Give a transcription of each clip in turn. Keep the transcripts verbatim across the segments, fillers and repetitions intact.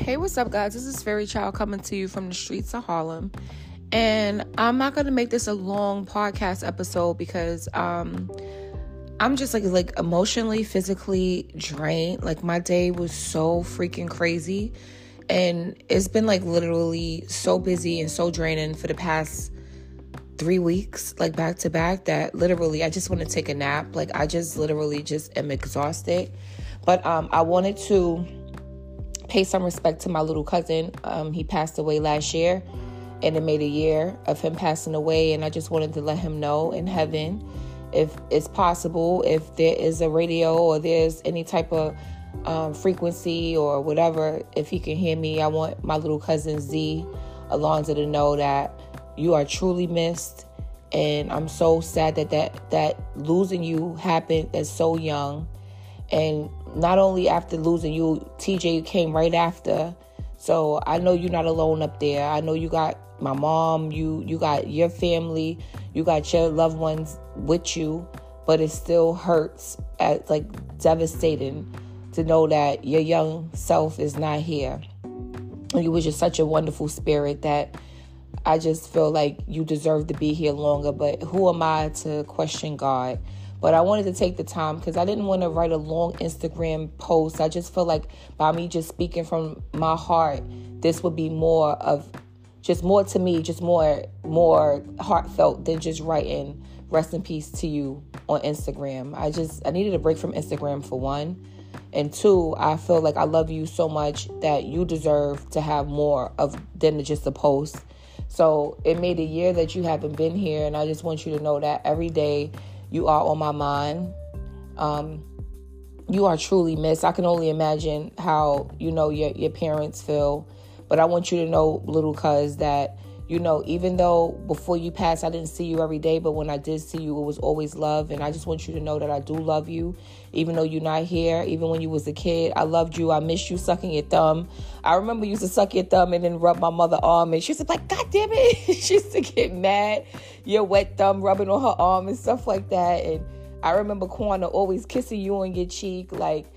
Hey, what's up, guys? This is Fairy Child coming to you from the streets of Harlem. And I'm not going to make this a long podcast episode because um, I'm just like like emotionally, physically drained. Like my day was so freaking crazy. And it's been like literally so busy and so draining for the past three weeks, like back to back, that literally I just want to take a nap. Like I just literally just am exhausted. But um, I wanted to pay some respect to my little cousin. Um, he passed away last year, and it made a year of him passing away. And I just wanted to let him know in heaven, if it's possible, if there is a radio or there's any type of um, frequency or whatever, if he can hear me, I want my little cousin Z Alonzo to know that you are truly missed. And I'm so sad that that, that losing you happened at so young. And not only after losing you, T J came right after. So I know you're not alone up there. I know you got my mom, you you got your family, you got your loved ones with you, but it still hurts, at like devastating to know that your young self is not here. And you was just such a wonderful spirit that I just feel like you deserve to be here longer. But who am I to question God? But I wanted to take the time because I didn't want to write a long Instagram post. I just feel like by me just speaking from my heart, this would be more of just more to me, just more more heartfelt than just writing rest in peace to you on Instagram. I just I needed a break from Instagram for one. And two, I feel like I love you so much that you deserve to have more of than just a post. So it made a year that you haven't been here. And I just want you to know that every day you are on my mind. Um, you are truly missed. I can only imagine how, you know, your, your parents feel. But I want you to know, little cuz, that, you know, even though before you passed, I didn't see you every day, but when I did see you, it was always love. And I just want you to know that I do love you, even though you're not here. Even when you was a kid, I loved you. I miss you sucking your thumb. I remember you used to suck your thumb and then rub my mother's arm, and she used to be like, God damn it. She used to get mad. Your wet thumb rubbing on her arm and stuff like that. And I remember Kwana always kissing you on your cheek. Like,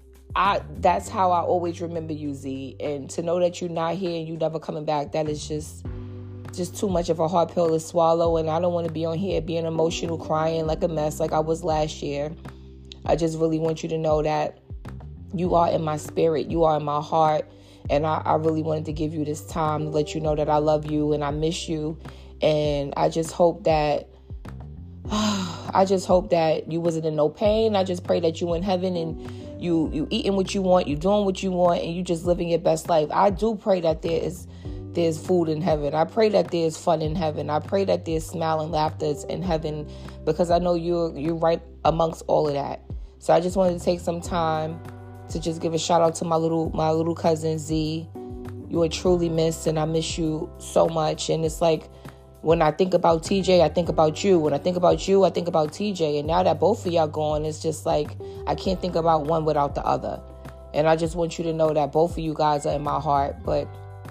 I, that's how I always remember you, Z. And to know that you're not here and you never coming back, that is just... just too much of a hard pill to swallow. And I don't want to be on here being emotional, crying like a mess like I was last year. I just really want you to know that you are in my spirit, you are in my heart, and I, I really wanted to give you this time to let you know that I love you and I miss you. And I just hope that I just hope that you wasn't in no pain. I just pray that you in heaven and you you eating what you want, you doing what you want, and you just living your best life. I do pray that there is There's food in heaven. I pray that there's fun in heaven. I pray that there's smile and laughter in heaven, because I know you're you're right amongst all of that. So I just wanted to take some time to just give a shout out to my little my little cousin Z. You are truly missed, and I miss you so much. And it's like when I think about T J, I think about you. When I think about you, I think about T J. And now that both of y'all gone, it's just like I can't think about one without the other. And I just want you to know that both of you guys are in my heart. But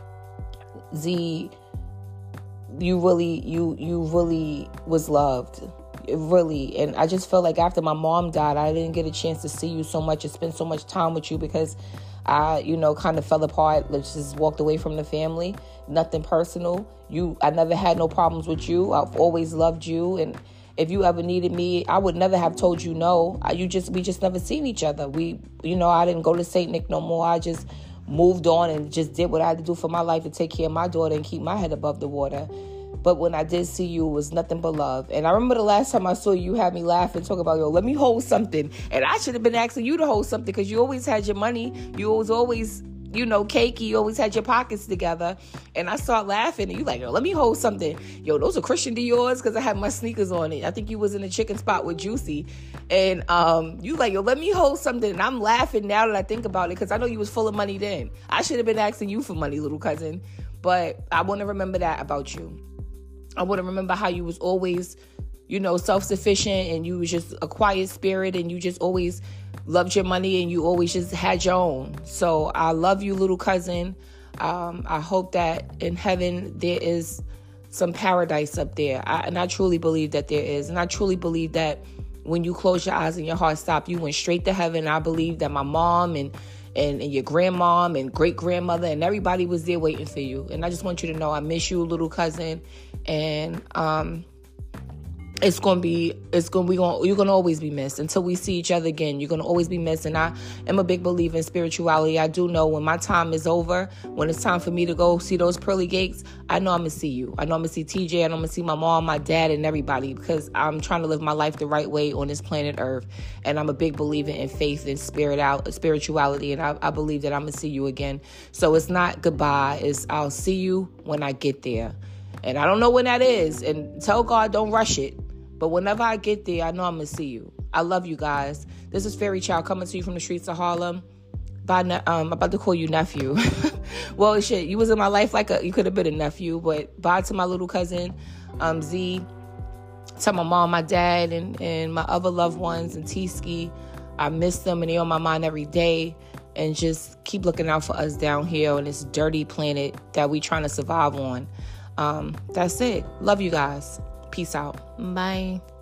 Z, you really, you you really was loved, really. And I just felt like after my mom died, I didn't get a chance to see you so much and spend so much time with you because I, you know, kind of fell apart. Let's just walked away from the family. Nothing personal. You, I never had no problems with you. I've always loved you. And if you ever needed me, I would never have told you no. I, you just, we just never seen each other. We, you know, I didn't go to Saint Nick no more. I just moved on and just did what I had to do for my life to take care of my daughter and keep my head above the water. But when I did see you, it was nothing but love. And I remember the last time I saw you, you had me laugh and talk about, yo, let me hold something. And I should have been asking you to hold something because you always had your money. You was always, you know, cakey. You always had your pockets together. And I started laughing and you like, yo, let me hold something. Yo, those are Christian Dior's because I had my sneakers on it. I think you was in a chicken spot with Juicy. And um, you like, yo, let me hold something. And I'm laughing now that I think about it because I know you was full of money then. I should have been asking you for money, little cousin. But I want to remember that about you. I want to remember how you was always, you know, self-sufficient and you was just a quiet spirit and you just always loved your money and you always just had your own. So I love you, little cousin. Um, I hope that in heaven there is some paradise up there. I, and I truly believe that there is. And I truly believe that when you close your eyes and your heart stop, you went straight to heaven. I believe that my mom and and, and your grandmom and great grandmother, and everybody was there waiting for you. And I just want you to know I miss you, little cousin. And um, it's gonna be, it's gonna we gonna you're gonna always be missed until we see each other again. You're gonna always be missed. And I am a big believer in spirituality. I do know when my time is over, when it's time for me to go see those pearly gates, I know I'm gonna see you. I know I'm gonna see T J. I know I'm gonna see my mom, my dad, and everybody, because I'm trying to live my life the right way on this planet Earth. And I'm a big believer in faith and spirit out spirituality. And I, I believe that I'm gonna see you again. So it's not goodbye. It's I'll see you when I get there. And I don't know when that is. And tell God, don't rush it. But whenever I get there, I know I'm going to see you. I love you guys. This is Fairy Child coming to you from the streets of Harlem. By ne- um, I'm about to call you nephew. Well, shit, you was in my life like a, you could have been a nephew. But bye to my little cousin, um, Z. To my mom, my dad, and, and my other loved ones, and T-Ski. I miss them, and they're on my mind every day. And just keep looking out for us down here on this dirty planet that we trying to survive on. Um, that's it. Love you guys. Peace out. Bye.